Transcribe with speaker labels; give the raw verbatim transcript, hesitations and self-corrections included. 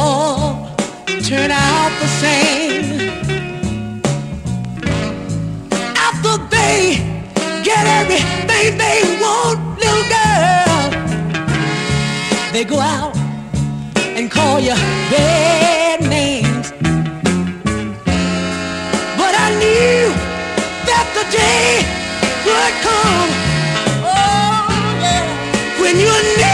Speaker 1: all turn out the same. After they get everything they want, little girl, they go out and call you bad names. But I knew that the day would come, oh yeah, when you